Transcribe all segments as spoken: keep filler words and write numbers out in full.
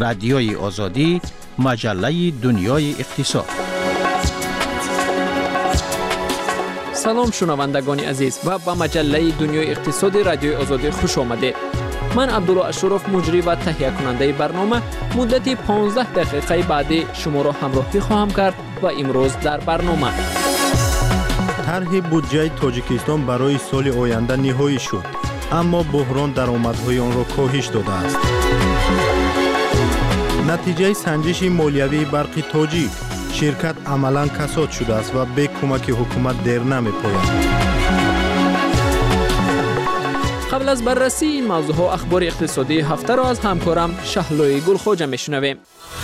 رادیوی آزادی، مجله دنیای اقتصاد. سلام شنوندگان عزیز و به مجله دنیای اقتصادی رادیوی آزادی خوش آمدید. من عبدالله اشرف مجری و تهیه کننده برنامه مدت پانزده دقیقه بعدی شما را همراهی خواهم کرد و امروز در برنامه طرح بودجه تاجیکستان برای سال آینده نهایی شد، اما بحران درآمدهای آن را کاهش داده است. نتیجه سنجش مالیوی برق تاجیک، شرکت عملاً کساد شده است و به کمک حکومت در نمی‌پاید. قبل از بررسی این موضوع ها اخبار اقتصادی هفته را از همکارم شهلوی گلخوجه میشنویم.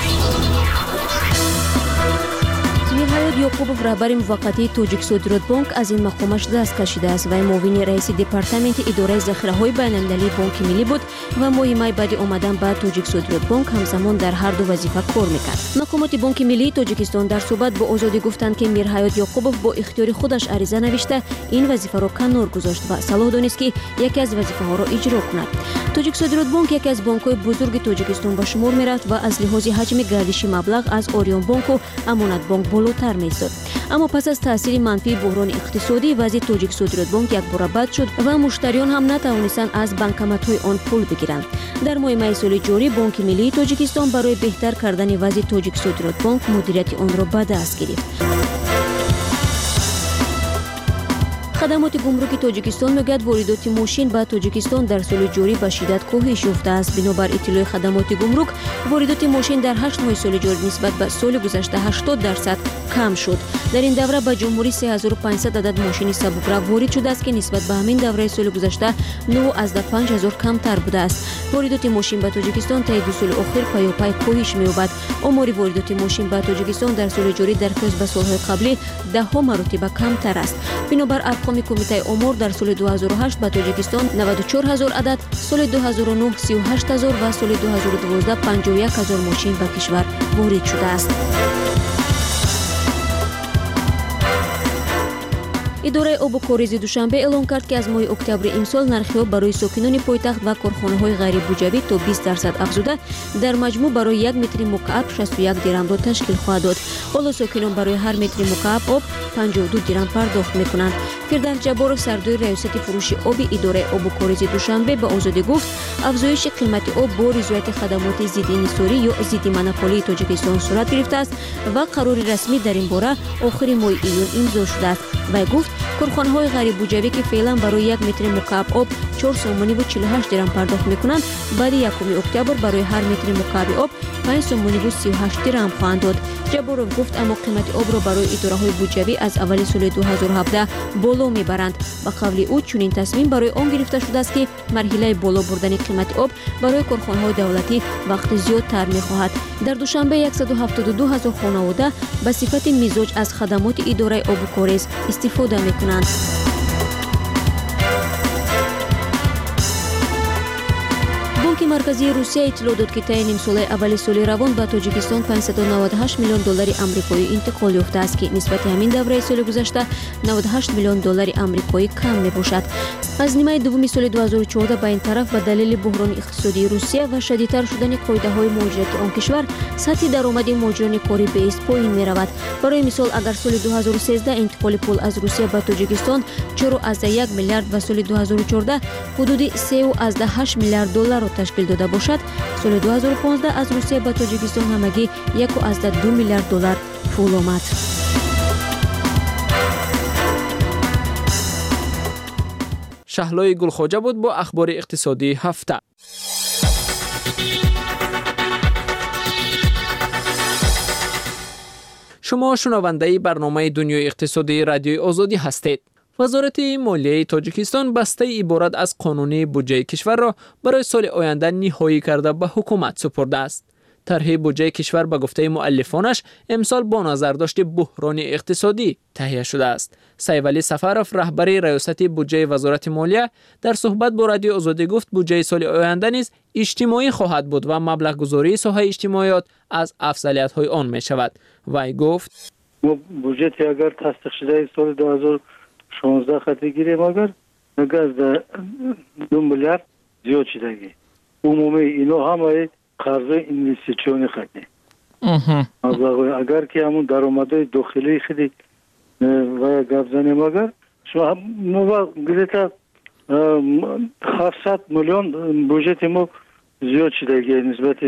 میرحیات یعقوبوف رهبر موقتی تاجیک صادرات بانک از این مقامش دست کشیده است و معاون رئیس دپارتمنت اداره ذخیره‌های بین‌المللی بانک ملی بود و ماه می بعد آمدن به تاجیک صادرات بانک همزمان در هر دو وظیفه کار میکرد. مقامات بانک ملی تاجیکستان در صحبت با آزادی گفتند که میرحیات یعقوبوف با اختیار خودش عریضه نوشته این وظیفه را کنار گذاشت و صلاح دانست که یکی از وظیفه‌ها را اجرا کند. تاجیک صادرات بانک یکی از بانک‌های بزرگ تاجیکستان به شمار میرفت و از لحاظ حجم گردشی مبلغ از آریان بانک و امانت بانک بالاتر می‌استاد. اما پس از تاثیر منفی بحران اقتصادی وضع تاجیک صادرات بانک یک بار بد شد و مشتریان هم نتوانستند از بانکمت‌های آن پول بگیرند. در ماه می سال جاری بانک ملی تاجیکستان برای بهتر کردن وضع تاجیک صادرات بانک مدیریت آن را به دست گرفت. خدمات گمرک تاجیکستان میگوید واردات ماشین به تاجیکستان در سال جاری به شدت کاهش یافته است. بنابر اطلاع خدمات گمرک واردات ماشین در هشت ماه سال جاری نسبت به سال گذشته هشتاد درصد کم شد. در این دوره به جمهوری سه هزار و پانصد عدد ماشین سبک‌رو وارد شده است که نسبت به همین دوره سال گذشته نه از پنج هزار کمتر بوده است. واردات ماشین به تاجیکستان طی دو سال اخیر پیاپی کاهش می‌یابد. آمار واردات ماشین به تاجیکستان در سال جاری در قیاس به سال‌های قبلی ده ها مرتبه کمتر است. بنابر ارقام کمیته امور در سال دو هزار و هشت به تاجیکستان نود و چهار هزار عدد، سال دو هزار و نه سی و هشت هزار و سال دو هزار و دوازده پنجاه و یک هزار ماشین به کشور وارد شده است. اداره آب و کاریز دوشنبه اعلام کرد که از ماه اکتبر امسال نرخ‌ها برای ساکنان پایتخت و کارخانه‌های غیر بودجوی تا بیست درصد افزوده در مجموع برای یک متر مکعب شصت و یک درم را تشکیل خواهد داد. حالا ساکنان برای هر متر مکعب آب پنجاه و دو درم پرداخت می‌کنند. فردوس جبارov سردار ریاست فروش آب اداره آب و کاریز دوشنبه به آزادی گفت افزایش قیمت آب با رضایت خدمات ضد انحصاری یا ضد مونوپولی تاجیکستان صورت گرفته است و قرار رسمی در این باره آخر ماه ایون امضا شده است. و گفت کارخانه‌های غیر بودجوی که فعلا برای یک متر مکعب آب چهار سومانی و چهل و هشت درم پرداخت می‌کنند بعد یکم اکتبر برای هر متر مکعب آب پنج سومانی و سی و هشت درم خواهند داد. جبارov گفت اما قیمت آب را برای اداره‌های بودجوی از اول سال دو هزار و هفده بالا میبرند. با قول او چنین تصمیم برای آن گرفته شده است که مرحله بالا بردن قیمت آب برای کارخانه‌های دولتی وقت زیادتر می‌خواهد. در دوشنبه صد و هفتاد و دو هزار خانواده به صفت مزاج از خدمات اداره آب و کاریز استفاده می‌کنند. بانک مرکزی روسیه اطلاع داد که طی نیم ساله اول سال روان به تاجیکستان پانصد و نود و هشت میلیون دلار آمریکایی انتقال یافته است که نسبت همین دوره سال گذشته نود و هشت میلیون دلار آمریکایی کم میباشد. از نیمه دوم سال دو هزار و چهارده به این طرف به دلیل بحران اقتصادی روسیه و شدیدتر شدن قاعده‌های مهاجرت آن کشور سطح درآمد مهاجران کاری بیست پایین می‌رود. برای مثال اگر سال دو هزار و سیزده انتقال پول از روسیه به تاجیکستان چهار از یک میلیارد و سال دو هزار و چهارده حدود سه از هشت میلیارد دلار را تشکیل داده باشد، سال دو هزار و پانزده از روسیه به تاجیکستان همگی یک از دو میلیارد دلار پول آمد. شهلوی گلخوجه بود با اخبار اقتصادی هفته. شما شنونده برنامه دنیای اقتصادی رادیوی آزادی هستید. وزارت مالیه تاجیکستان بسته عبارت از قانون بودجه کشور را برای سال آینده نهایی کرده به حکومت سپرده است. طرح بودجه کشور به گفته مؤلفانش امسال با نظرداشت بحران اقتصادی تهیه شده است. سیولی سفرف رهبر ریاست بودجه وزارت مالیه در صحبت با رادیو آزادی گفت بودجه سال آینده نیز اجتماعی خواهد بود و مبلغ گذاری ساحه اجتماعیات از افضلیت‌های آن می شود. وی گفت بودجه اگر تصدیق شده سال دو هزار و شانزده خطی گیریم اگر نگه از دو میلیارد زیاد شدگی عمومی اینا همه قرض اینوستیسیونی خدی مبلغ اگر که همون درآمدهای داخلی خیلی و گپ زنیم اگر شما مو گذاشت هفتصد میلیون بودجت ما زیاد شده نسبت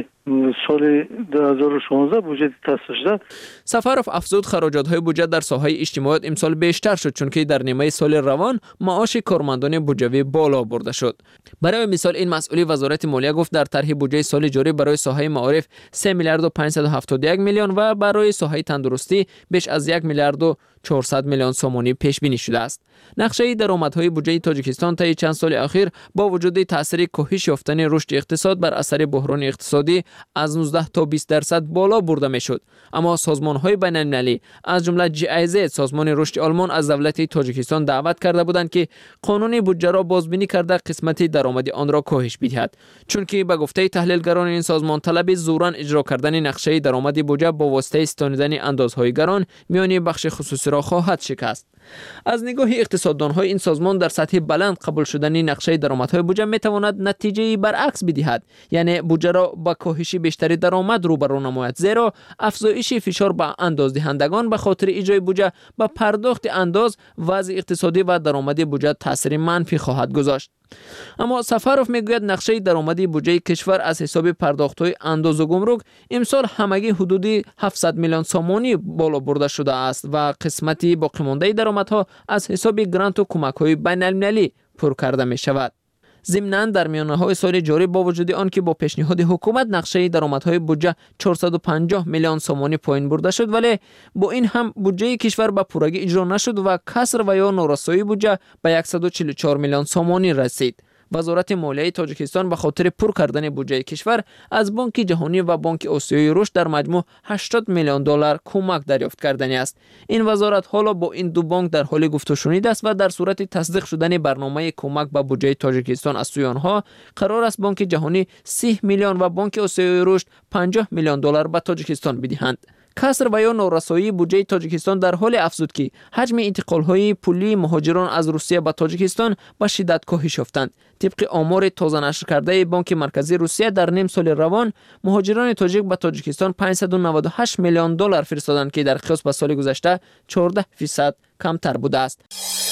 سال دو هزار و شانزده بودجت تصویب شده. سفاروف افزود خراجات‌های بودجه در ساحه اجتماعیت امسال بیشتر شد چون که در نیمه سال روان معاش کارمندان بودجوی بالا برده شد. برای مثال این مسئولی وزارت مالیه گفت در طرح بودجه سال جاری برای ساحه معارف سه میلیارد و پانصد و هفتاد و یک میلیون و برای ساحه تندرستی بیش از یک میلیارد و چهارصد میلیون سومانی پیش بینی شده است. نقشه درآمدهای بودجه تاجیکستان طی چند سال اخیر با وجود تاثیر کاهش یافتن رشد اقتصاد بر اثر بحران اقتصادی از نوزده تا بیست درصد بالا برده میشد، اما سازمان‌های بین‌المللی از جمله جی آی زد سازمان رشد آلمان از دولت تاجیکستان دعوت کرده بودند که قانون بودجه را بازبینی کرده قسمت درآمدی آن را کاهش بدهد، چون که به گفته تحلیلگران این سازمان طلب زوراً اجرا کردن نقشه درآمدی بودجه با واسطه ستانیدن اندازهای گران میان بخش خصوصی را خواهد شکست. از نگاه اقتصاددان‌های این سازمان در سطح بلند قبول شدن نقشه درآمدهای بودجه میتواند نتیجه برعکس بدهد، یعنی بودجه را با کاهش بیشتری درآمد روبرو نماید، زیرا افزایش فشار به اندازدهندگان به خاطر اجرای بودجه به پرداخت انداز وضع اقتصادی و درآمدی بودجه تاثیر منفی خواهد گذاشت. اما سفاروف میگوید نقشه درآمدی بودجه کشور از حساب پرداخت‌های انداز و گمرک امسال همگی حدودی هفتصد میلیون سومانی بالا برده شده است و قسمتی باقی مانده درآمدها از حساب گرانت و کمک‌های بین‌المللی پر کرده می شود. ضمناً در میانه‌های سال جاری با وجود آن که با پیشنهاد حکومت نقشه درآمدهای بودجه چهارصد و پنجاه میلیون سومانی پایین برده شد، ولی با این هم بودجه کشور به پورگی اجرا نشد و کسر و یا نارسایی بودجه به صد و چهل و چهار میلیون سومانی رسید. وزارت مالیه تاجیکستان به خاطر پر کردن بودجه کشور از بانک جهانی و بانک آسیایی رشد در مجموع هشتاد میلیون دلار کمک دریافت کردنی است. این وزارت حالا با این دو بانک در حال گفت و شنید است و در صورت تصدیق شدن برنامه کمک به بودجه تاجیکستان از سوی آنها قرار است بانک جهانی سی میلیون و بانک آسیایی رشد پنجاه میلیون دلار به تاجیکستان بدهند. کسر و یا نارسایی بودجه تاجیکستان در حال افزود که حجم انتقال‌های پولی مهاجران از روسیه به تاجیکستان به شدت کاهش یافتند. طبق آمار تازه نشر کرده بانک مرکزی روسیه در نیم سال روان مهاجران تاجیک به تاجیکستان پانصد و نود و هشت میلیون دلار فرستادند که در قیاس به سال گذشته چهارده درصد کمتر بوده است.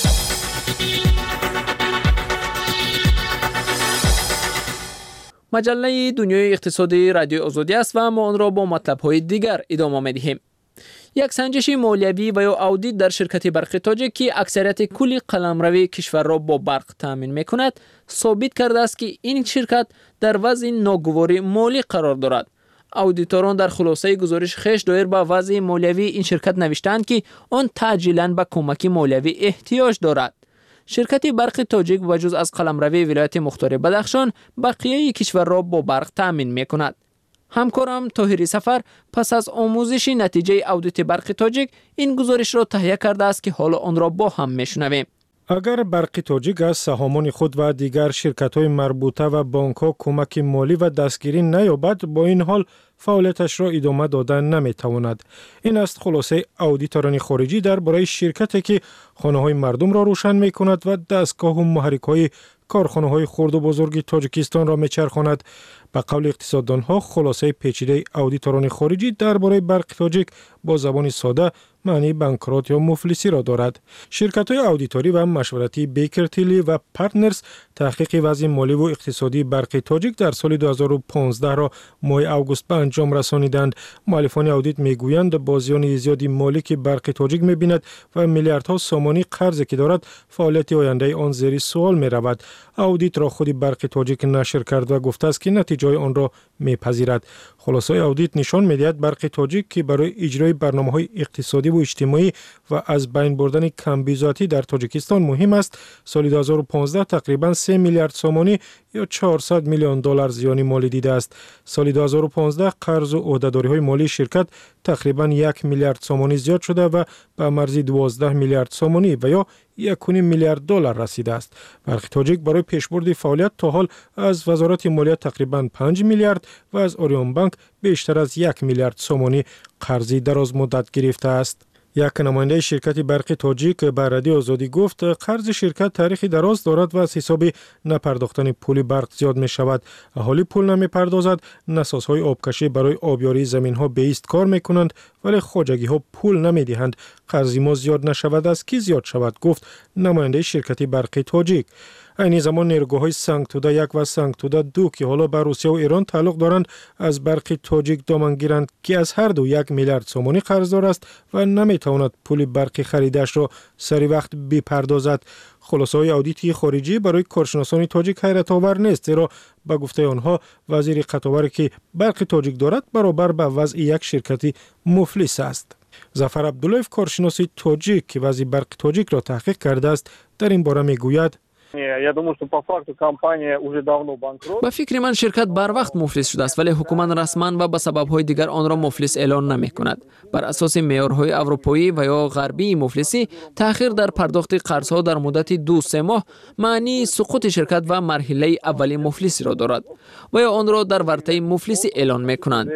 مجله دنیای اقتصادی رادیو آزادی است و ما آن را با مطلب‌های دیگر ادامه می‌دهیم. یک سنجش مالیوی و یا اودیت در شرکت برق تاجیک که اکثریت کل قلمروی کشور را با برق تامین می‌کند ثابت کرده است که این شرکت در وضع ناگواری مالی قرار دارد. اودیتوران در خلاصه گزارش خیش دایر به وضع مالیوی این شرکت نوشتند که آن تعجیلاً به کمک مالیوی احتیاج دارد. شرکت برق تاجیک بجز از قلمروی ولایت مختار بدخشان بقیه کشور را با برق تامین می کند. همکارم طاهری سفر پس از آموزش نتیجه اودیت برق تاجیک این گزارش را تهیه کرده است که حالا آن را با هم میشنویم. اگر برق تاجیک از سهامان خود و دیگر شرکت‌های مربوطه و بانک‌ها کمک مالی و دستگیری نیابد، با این حال فعالیتش را ادامه دادن نمی‌تواند. این است خلاصه اودیتوران خارجی درباره شرکتی که خانه‌های مردم را روشن می‌کند و دستگاه و محرک‌های کارخانه‌های خرد و بزرگ تاجیکستان را می‌چرخاند. به قول اقتصاددان‌ها خلاصه پیچیده اودیتوران خارجی درباره برق تاجیک با زبان ساده معنی بانکرات یا مفلسی را دارد. شرکت‌های اودیتوری و مشورتی بیکر تیلی و پارتنرز تحقیق وضع مالی و اقتصادی برق تاجیک در سال دو هزار و پانزده را ماه آگوست به انجام رسانیدند. مؤلفان اودیت میگویند با زیان زیادی مالی که برق تاجیک می‌بیند و میلیاردها سومانی قرضی که دارد فعالیت آینده آن زیر سوال می‌رود. اودیت را خود برق تاجیک نشر کرد و گفته است که نتیجه آن را می‌پذیرد. خلاصه اودیت نشان می‌دهد برق تاجیک که برای اجرای برنامه‌های اقتصادی و اجتماعی و از بین بردن کمبیزاتی در تاجیکستان مهم است، سال دو هزار و پانزده تقریباً سه میلیارد سومانی یا چهارصد میلیون دلار زیان مالی دیده است. سال دو هزار و پانزده قرض و عهده‌داری‌های مالی شرکت تقریباً یک میلیارد سومانی زیاد شده و به مرز دوازده میلیارد سومانی و یا یک و نیم میلیارد دلار رسیده است. برق تاجیک برای پیشبرد فعالیت تا حال از وزارت مالیه تقریباً پنج میلیارد و از آریان بانک بیشتر از یک میلیارد سومانی قرضی دراز مدت گرفته است. یک نماینده شرکت برق تاجیک به رادیو آزادی گفت قرض شرکت تاریخی دراز دارد و از حساب نپرداختن پول برق زیاد می شود. اهالی پول نمی پردازد، نسازهای آبکشی برای آبیاری زمین ها به ایست کار می کنند ولی خواجگی ها پول نمی دهند. قرض ما زیاد نشود از کی زیاد شود، گفت نماینده شرکت برق تاجیک. این زمان نیروگاه‌های سنگتوده یک و سنگتوده دو که حالا به روسیه و ایران تعلق دارند از برق تاجیک دامن گیرند که از هر دو یک میلیارد سومانی قرضدار است و نمیتواند پول برق خریدش را سری وقت بپردازد. خلاصه‌های اودیتی خارجی برای کارشناسان تاجیک حیرت آور نیست، زیرا به گفته آنها وزیر قطاوری که برق تاجیک دارد برابر به وضع یک شرکتی مفلس است. ظفر عبداللهیف کارشناس تاجیک که وضع برق تاجیک را تحقیق کرده است در این باره میگوید با فکر من شرکت بر وقت مفلس شده است، ولی حکومت رسما و به سبب‌های دیگر آن را مفلس اعلان نمی‌کند. بر اساس معیارهای اروپایی و یا غربی مفلسی، تأخیر در پرداخت قرض‌ها در مدت دو سه ماه معنی سقوط شرکت و مرحله اولی مفلسی را دارد و یا آن را در ورطه مفلسی اعلان می‌کنند.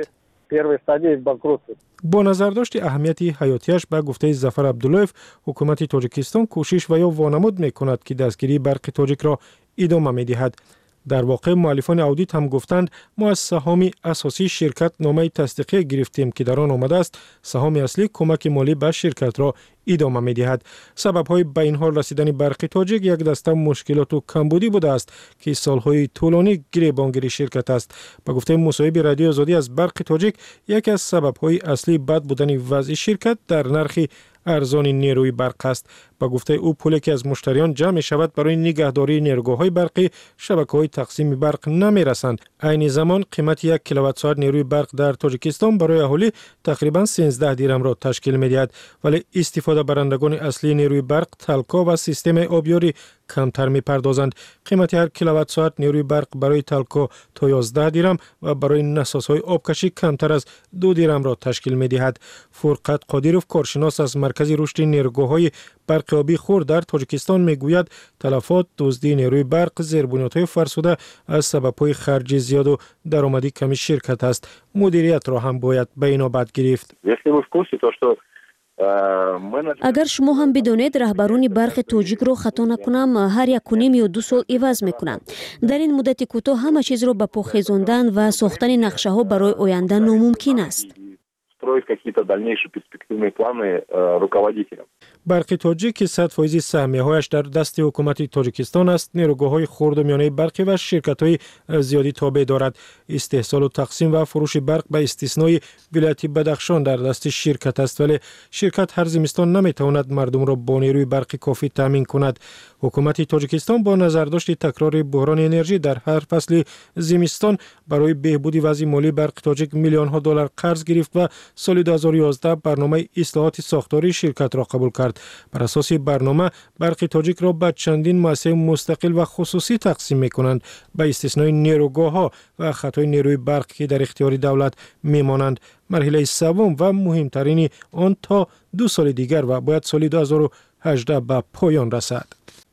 با نظر داشت اهمیت حیاتیش به گفته ظفر عبداللهیف، حکومت تاجیکستان کوشش و یا وانمود می‌کند که دستگیری برق تاجیک را ادامه می‌دهد. در واقع مؤلفان اودیت هم گفتند ما از سهام اساسی شرکت نامه تصدیقی گرفتیم که در آن آمده است سهام اصلی کمک مالی به شرکت را ادامه می‌دهد. سبب‌های به این حال رسیدن برق تاجیک یک دسته مشکلات و کمبودی بوده است که سال‌های طولانی گریبانگیری شرکت است. به گفته مصاحبه رادیو آزادی از برق تاجیک، یکی از سبب‌های اصلی بد بودن وضع شرکت در نرخ ارزان نیروی برق است. با گفته او پولی که از مشتریان جمع می شود برای نگهداری نیروگاه‌های برقی شبکه‌های تقسیم برق نمی رسند. عین زمان قیمت یک کیلووات ساعت نیروی برق در تاجیکستان برای اهالی تقریباً سیزده دیرم را تشکیل می دهد، ولی استفاده برندگان اصلی نیروی برق تلکا و سیستم آبیاری کمتر می پردازند. قیمت هر کیلووات ساعت نیروی برق برای تلکا تا یازده دیرم و برای نسازهای آبکشی کمتر از دو دیرم را تشکیل می دهد. فرقت قادیروف کارشناس از مرکز رشد نیروگاه‌های برق آبی خرد در تاجیکستان میگوید تلفات، دزدی نیروی برق، زیربنیادهای فرسوده از سبب‌های خرج زیاد و درآمدی کمی شرکت است. مدیریت را هم باید به اینا بد گرفت. اگر شما هم بدونید رهبران برق تاجیک رو خطا نکنم هر یک و نیم یا دو سال عوض میکنند. در این مدت کوتاه همه چیز رو به پا خیزاندن و ساختن نقشه ها برای آینده ناممکن است. برق تاجیک که صد فیصد سهمیه‌هایش در دست حکومت تاجیکستان است، نیروگاه‌های خرد و میانه برقی و شرکت‌های زیادی تابع دارد. استحصال و تقسیم و فروش برق به استثنای ولایت بدخشان در دست شرکت است، ولی شرکت هر زمستان نمی‌تواند مردم را با نیروی برقی کافی تامین کند. حکومت تاجیکستان با نظرداشت تکرار بحران انرژی در هر فصل زمستان برای بهبود وضع مالی برق تاجیک میلیون‌ها دلار قرض گرفت و سال دو هزار و یازده برنامه اصلاحات ساختاری شرکت را قبول کرد. بر اساس برنامه برق تاجیک را به چندین مؤسسه مستقل و خصوصی تقسیم می‌کنند، به استثنای نیروگاه‌ها و خطای نیروی برق که در اختیار دولت می‌مانند. مرحله سوم و مهمترین آن تا دو سال دیگر و باید سال دو هزار و هجده به پایان رسد.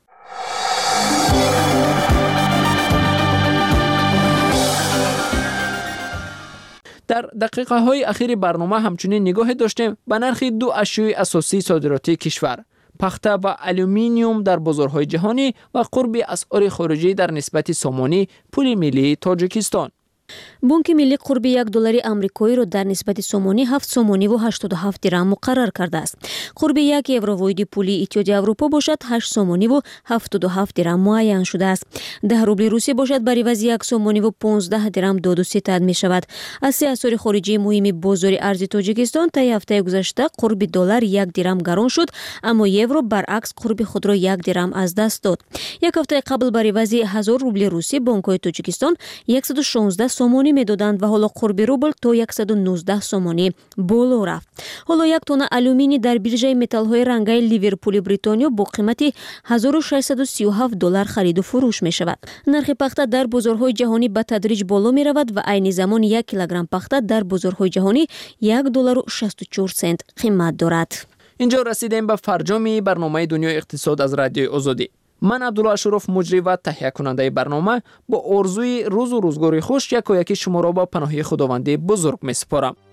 در دقیقه های اخیر برنامه همچنین نگاه داشتیم به نرخ دو اشیاء اساسی صادراتی کشور، پخته و الومینیوم در بازارهای جهانی و قرب اسعار خارجی در نسبت سامانی پول ملی تاجیکستان. بانک ملی قرب یک دلار آمریکایی را در نسبت سومانی هفت سومانی و هشتاد و هفت درهم مقرر کرده است. قرب یک یورو واحد پولی اتحادیه اروپا باشد هشت سومانی و هفتاد و هفت درهم معین شده است. ده روبل روسی باشد بر عوض یک سومانی و پانزده درهم داد و ستد می شود. از سه اسعار خارجی مهم بازار ارز تاجیکستان تا هفته گذشته قرب دلار یک درهم گران شد، اما یورو برعکس قرب خود را یک درهم از دست داد. یک هفته قبل بر عوض هزار روبل روسی بانک‌های تاجیکستان صد و شانزده سومانی می دادند و حالا قرب روبل تا صد و نوزده سومانی بالا رفت. حالا یک تن الومینی در بیرژه متال‌های رنگی لیورپول بریتانیا با قیمت هزار و ششصد و سی و هفت دلار خرید و فروش می شود. نرخ پخته در بازارهای جهانی به تدریج بالا می رود و عین زمان یک کیلوگرم پخته در بازارهای جهانی یک دلار و شصت و چهار سنت قیمت دارد. اینجا رسیدیم به فرجام برنامه دنیای اقتصاد از رادیو آزادی. من عبدالله اشرف مجری و تهیه کننده برنامه با آرزوی روز و روزگاری خوش یک و یکی شما را با پناهی خداوند بزرگ می سپارم.